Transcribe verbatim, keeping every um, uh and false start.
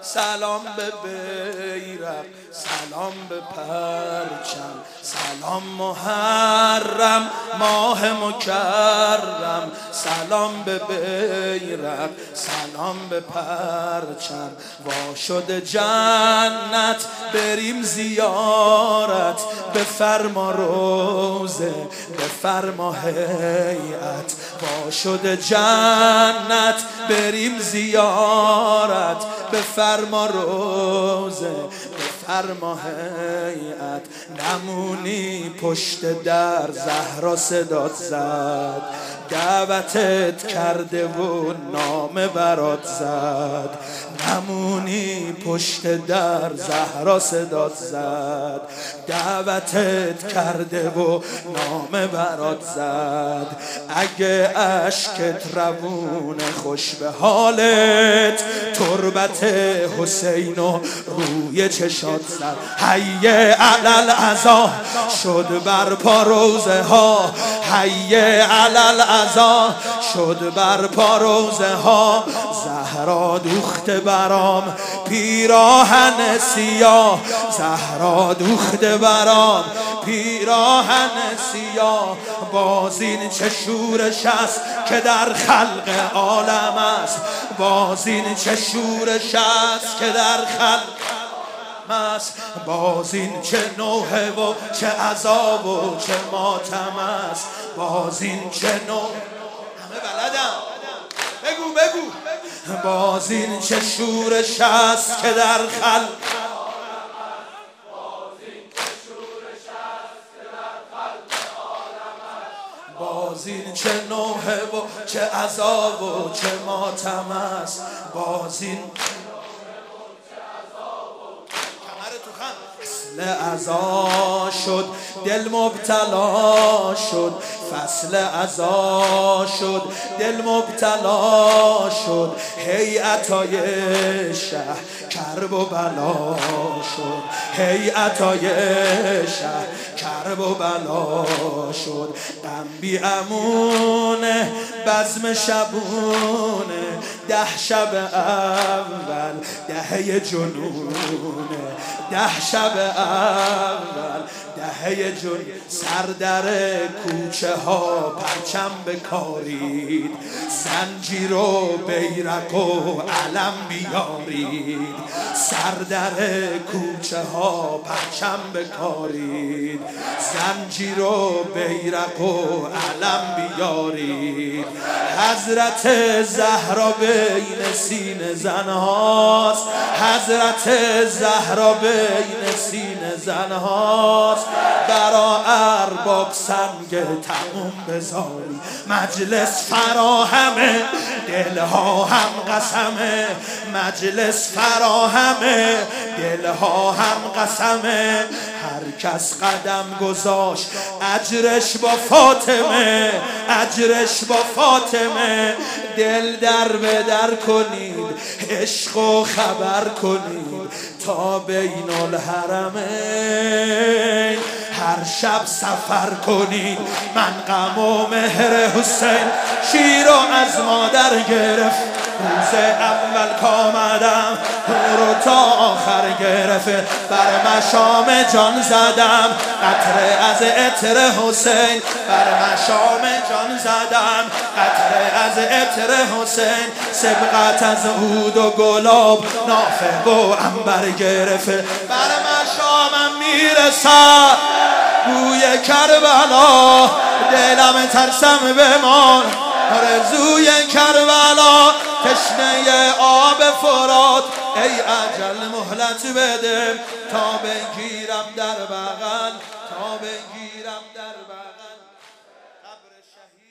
سلام به بیرق، سلام به پرچم، سلام محرم ماه مکرم، سلام به بیرق، سلام به پرچم. وا شده جنت بریم زیارت، بفرما روزه بفرما هیئت. وا شده جنت بریم زیارت، بفرما روزه بفرما هیئت. نمونی پشت در زهرا صدات زد، دعوتت کرده و نامه برات زد. نمونی پشت در زهرا صدات زد، دعوتت کرده و نامه برات زد. اگه اشکت روون خوش به حالت، تربت حسین و روی چشات زد. حیه علل عزا شد برپا روزه ها، حیه علل عزا شد برپا روزه ها. زهرا دوخت برام پیراهن سیاه، زهرا دوخت برام پیراهن سیاه. باز این چه شورش است که در خلق عالم است، باز این چه شورش است که در خلق است. باز این چه نوحه و چه عذاب و چه ماتم است، باز این چه نوحه. همه بلدم، بگو بگو. باز این چه شورش است که در خلق، باز این چه نوحه و چه عذاب و چه ماتم است. باز این فصل عزا شد دل مبتلا شد، فصل عزا شد دل مبتلا شد. هیئتای شه کرب و بلا شد، هیئتای شه کرب و بلا شد. غم بی امونه بزم شبونه، ده شب اول دهه جنونه، ده شب اول دهه جن. سر در کوچه ها پرچم بکارید، زنجیر و بیرق و علم بیارید. سر در کوچه ها پرچم بکارید، زنجیر و بیرق و علم بیارید. حضرت زهرا بین سینه زنهاست، حضرت زهرا بین سینه زنهاست. برا ارباب سنگ تموم بذاری، مجلس فراهمه دلها هم قسمه، مجلس فراهمه دلها هم قسمه. هر کس قدم گذاشت اجرش با فاطمه، اجرش با فاطمه. دل در به در کنید، عشق و خبر کنید تا بین الحرمین. هر شب سفر کنید، من غم و مهر حسین شیر و از مادر گرفت. روز اول کامدم رو تا آخر گرفت، بر مشام جان زدم قطره از عطر حسین، بر مشام جان زدم قطره از عطر حسین. سبقت از عود و گلاب نافه و عنبر گرفت، بر مشامم میرسد بوی کربلا. دلم ترسم بمان آرزوی کربلا، تشنه آب فرات ای اجل مهلت بده تا بگیرم در بغل، تا بگیرم در بغل قبر شهید.